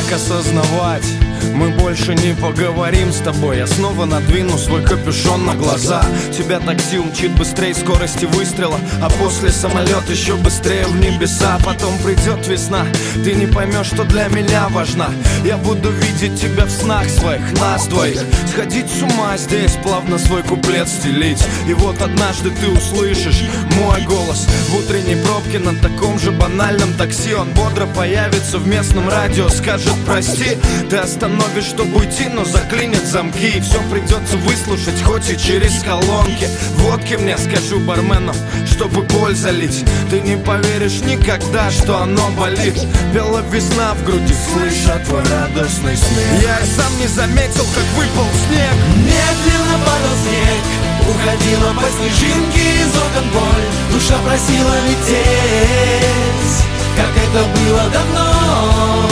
как осознавать? Мы больше не поговорим с тобой. Я снова надвину свой капюшон на глаза. Тебя такси умчит быстрее скорости выстрела, а после самолет еще быстрее в небеса. Потом придет весна, ты не поймешь, что для меня важна. Я буду видеть тебя в снах своих, нас двоих. Сходить с ума здесь, плавно свой куплет стелить. И вот однажды ты услышишь мой голос в утренней пробке на таком же банальном такси. Он бодро появится в местном радио, скажет прости. Ты остановишь, чтобы уйти, но заклинит замки. И все придется выслушать, хоть и через колонки. Водки мне скажу бармену, чтобы боль залить. Ты не поверишь никогда, что оно болит. Пела весна в груди, слыша твой радостный смех. Я и сам не заметил, как выпал снег. Медленно падал снег, уходила по снежинке из окон боль. Душа просила лететь, как это было давно.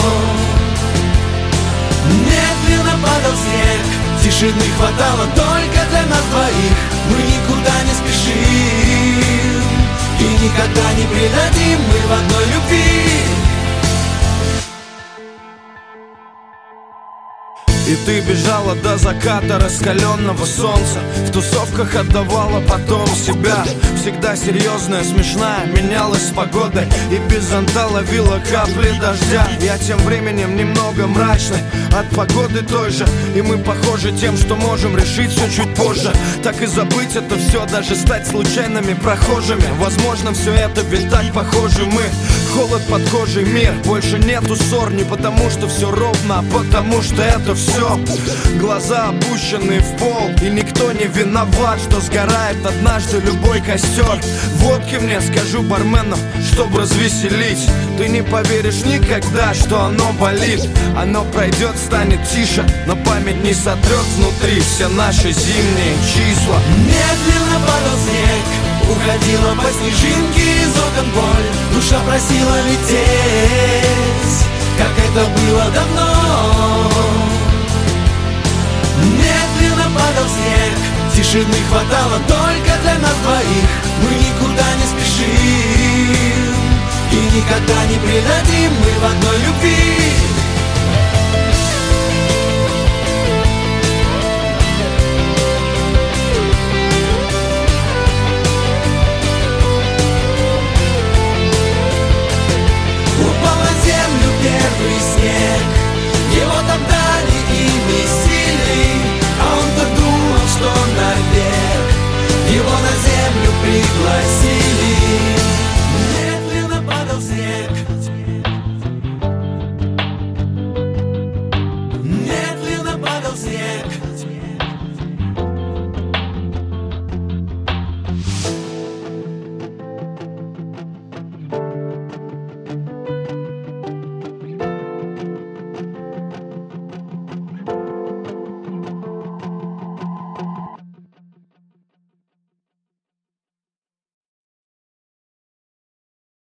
Медленно падал снег, тишины хватало только для нас двоих. Мы никуда не спешим и никогда не предадим, мы в одной любви. И ты бежала до заката раскаленного солнца. В тусовках отдавала потом себя. Всегда серьезная, смешная, менялась с погодой. И без зонта ловила капли дождя. Я тем временем немного мрачный от погоды той же. И мы похожи тем, что можем решить все чуть позже. Так и забыть это все, даже стать случайными прохожими. Возможно, все это ведь так похожи мы. Холод под кожей, мир, больше нету ссор. Не потому что все ровно, а потому что это все. Глаза опущены в пол, и никто не виноват, что сгорает однажды любой костер. Водки мне скажу бармену, чтобы развеселить. Ты не поверишь никогда, что оно болит. Оно пройдет, станет тише, но память не сотрет внутри все наши зимние числа. Медленно падал снег, уходила по снежинке из окон боль. Душа просила лететь, как это было давно. Медленно падал снег, тишины хватало только для нас двоих. Мы никуда не спешим и никогда не предадим, мы в одной любви. Упал на землю первый снег, его там дали и месили, а он-то думал, что навек его на землю пригласили.